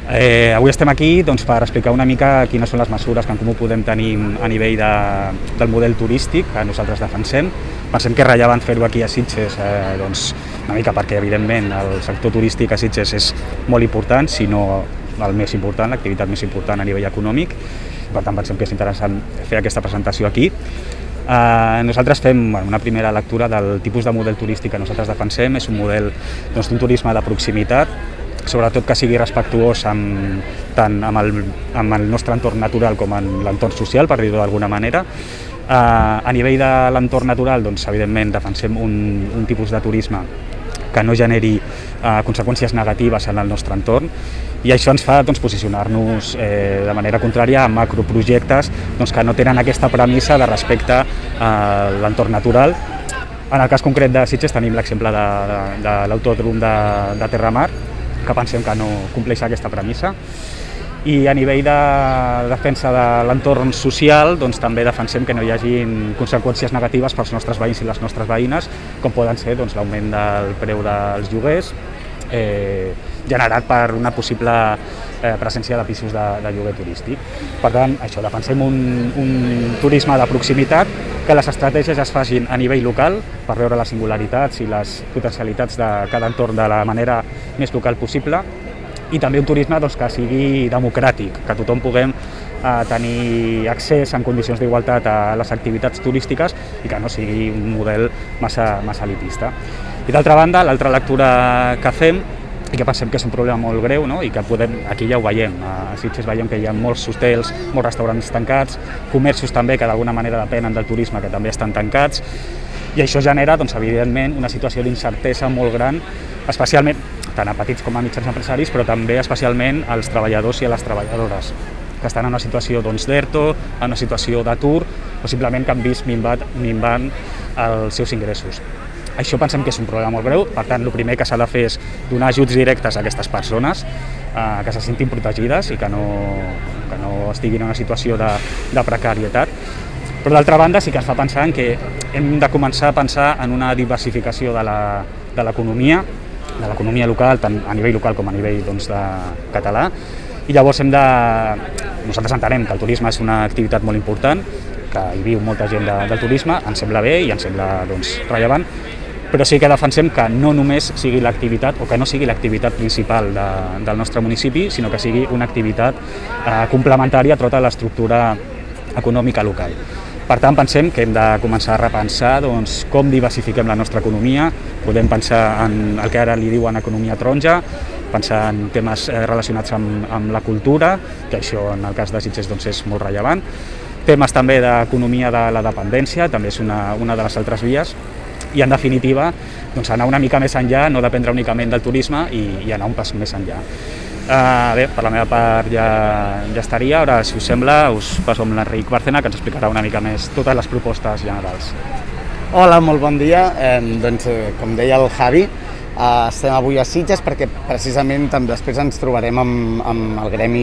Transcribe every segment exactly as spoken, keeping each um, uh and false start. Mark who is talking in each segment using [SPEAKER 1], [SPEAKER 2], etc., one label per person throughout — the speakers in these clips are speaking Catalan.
[SPEAKER 1] Eh, avui estem aquí doncs, per explicar una mica quines són les mesures que en Comú Podem tenim a nivell de, del model turístic que nosaltres defensem. Pensem que és rellevant fer-ho aquí a Sitges, eh, doncs, una mica perquè evidentment el sector turístic a Sitges és molt important, si no el més important, l'activitat més important a nivell econòmic. Per tant, pensem que és interessant fer aquesta presentació aquí. Uh, nosaltres fem bueno, una primera lectura del tipus de model turístic que nosaltres defensem. És un model doncs, d'un turisme de proximitat, sobretot que sigui respectuós amb, tant amb el, amb el nostre entorn natural com amb l'entorn social, per dir-ho d'alguna manera. Uh, a nivell de l'entorn natural, doncs, evidentment, defensem un, un tipus de turisme que no generi uh, conseqüències negatives en el nostre entorn, i això ens fa doncs, posicionar-nos eh, de manera contrària a macroprojectes doncs, que no tenen aquesta premissa de respecte a l'entorn natural. En el cas concret de Sitges tenim l'exemple de, de, de l'autòdrom de, de Terramar, que pensem que no compleix aquesta premissa. I a nivell de defensa de l'entorn social, doncs, també defensem que no hi hagi conseqüències negatives pels nostres veïns i les nostres veïnes, com poden ser doncs, l'augment del preu dels lloguers, eh, generat per una possible eh, presència de pisos de, de lloguer turístic. Per tant, això, defensem un, un turisme de proximitat, que les estratègies es facin a nivell local per veure les singularitats i les potencialitats de cada entorn de la manera més local possible, i també un turisme doncs, que sigui democràtic, que tothom puguem eh, tenir accés en condicions d'igualtat a les activitats turístiques i que no sigui un model massa, massa elitista. I d'altra banda, l'altra lectura que fem, i que pensem que és un problema molt greu, no? I que podem, aquí ja ho veiem, a Sitges veiem que hi ha molts hotels, molts restaurants tancats, comerços també que d'alguna manera depenen del turisme que també estan tancats, i això genera, doncs, evidentment, una situació d'incertesa molt gran, especialment tant a petits com a mitjans empresaris, però també especialment als treballadors i a les treballadores, que estan en una situació doncs, d'ERTO, en una situació d'atur, o simplement que han vist minvat, minvant els seus ingressos. Això pensem que és un problema molt greu, per tant, el primer que s'ha de fer és donar ajuts directes a aquestes persones, eh, que se sentin protegides i que no, que no estiguin en una situació de, de precarietat. Però d'altra banda sí que ens fa pensar en que hem de començar a pensar en una diversificació de la, de l'economia, de l'economia local, tant a nivell local com a nivell doncs, de català, i llavors hem de... Nosaltres entenem que el turisme és una activitat molt important, que hi viu molta gent de, del turisme, ens sembla bé i ens sembla doncs, rellevant, però sí que defensem que no només sigui l'activitat, o que no sigui l'activitat principal de, del nostre municipi, sinó que sigui una activitat eh, complementària a tota l'estructura econòmica local. Per tant, pensem que hem de començar a repensar doncs, com diversifiquem la nostra economia. Podem pensar en el que ara li diuen economia taronja, pensar en temes eh, relacionats amb, amb la cultura, que això en el cas de Sitges doncs, és molt rellevant. Temes també d'economia de la dependència, també és una, una de les altres vies. I en definitiva, doncs, anar una mica més enllà, no dependre únicament del turisme i, i anar un pas més enllà. Uh, bé, per la meva part ja, ja estaria. Ara, si us sembla, us passo amb l'Enric Bárcena, que ens explicarà una mica més totes les propostes generals.
[SPEAKER 2] Hola, molt bon dia. Eh, doncs, eh, com deia el Javi, eh, estem avui a Sitges perquè precisament també després ens trobarem amb, amb el gremi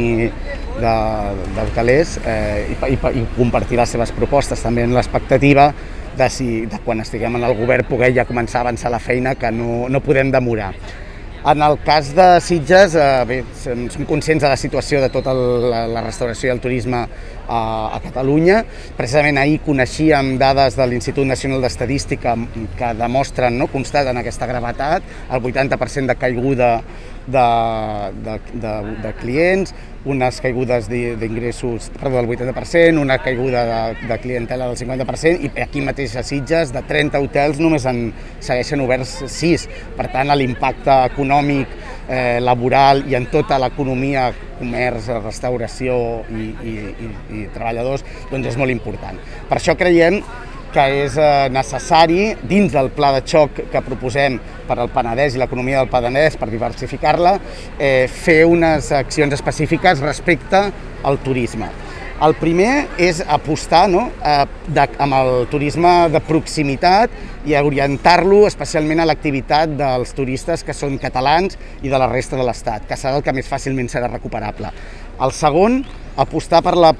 [SPEAKER 2] d'hotelers eh, i, i, i compartir les seves propostes, també en l'expectativa de, si, de quan estiguem en el govern poder ja començar a avançar la feina, que no, no podem demorar. En el cas de Sitges, eh, bé, som conscients de la situació de tota la, la restauració i el turisme a, a Catalunya. Precisament ahir coneixíem dades de l'Institut Nacional d'Estadística que demostren, no, constaten aquesta gravetat, el vuitanta per cent de caiguda de, de, de, de clients, unes caigudes d'ingressos del vuitanta per cent, una caiguda de, de clientela del cinquanta per cent, i aquí mateix a Sitges, de trenta hotels, només en segueixen oberts sis. Per tant, l'impacte econòmic, eh, laboral i en tota l'economia, comerç, restauració i, i, i, i treballadors, doncs és molt important. Per això creiem que és necessari, dins del pla de xoc que proposem per al Penedès i l'economia del Penedès, per diversificar-la, eh, fer unes accions específiques respecte al turisme. El primer és apostar, no, de, amb el turisme de proximitat i orientar-lo especialment a l'activitat dels turistes que són catalans i de la resta de l'Estat, que serà el que més fàcilment serà recuperable. El segon, apostar per la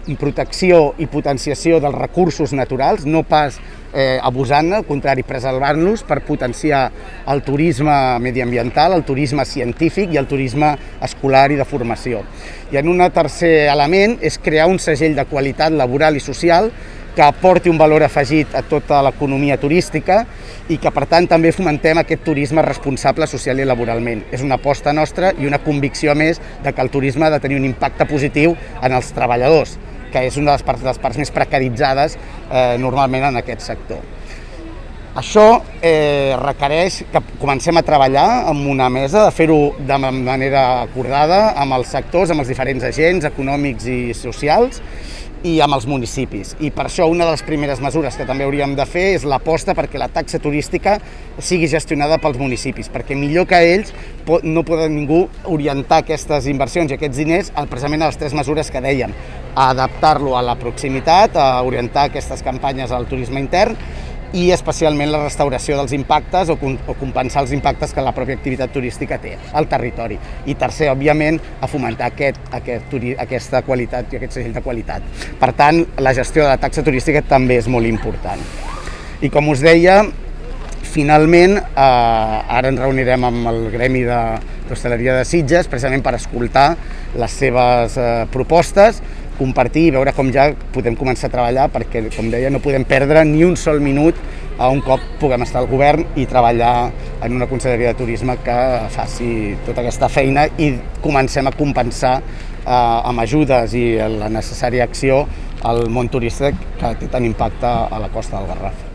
[SPEAKER 2] protecció i potenciació dels recursos naturals, no pas eh, abusant-ne, al contrari, preservant-los per potenciar el turisme mediambiental, el turisme científic i el turisme escolar i de formació. I en un tercer element és crear un segell de qualitat laboral i social que aporti un valor afegit a tota l'economia turística i que, per tant, també fomentem aquest turisme responsable social i laboralment. És una aposta nostra i una convicció més de que el turisme ha de tenir un impacte positiu en els treballadors, que és una de les parts, les parts més precaritzades eh, normalment en aquest sector. Això eh, requereix que comencem a treballar amb una mesa, de fer-ho de manera acordada amb els sectors, amb els diferents agents econòmics i socials, i amb els municipis. I per això una de les primeres mesures que també hauríem de fer és l'aposta perquè la taxa turística sigui gestionada pels municipis, perquè millor que ells no poden ningú orientar aquestes inversions i aquests diners precisament a les tres mesures que dèiem, a adaptar-lo a la proximitat, a orientar aquestes campanyes al turisme intern i especialment la restauració dels impactes o, o compensar els impactes que la pròpia activitat turística té al territori. I tercer, òbviament, a fomentar aquest, aquest, aquesta qualitat i aquest segell de qualitat. Per tant, la gestió de la taxa turística també és molt important. I com us deia, finalment, eh, ara ens reunirem amb el Gremi d'Hostaleria de Sitges precisament per escoltar les seves eh, propostes, compartir i veure com ja podem començar a treballar perquè, com deia, no podem perdre ni un sol minut a un cop puguem estar al govern i treballar en una conselleria de turisme que faci tota aquesta feina i comencem a compensar eh, amb ajudes i la necessària acció al món turístic que té tant impacte a la costa del Garraf.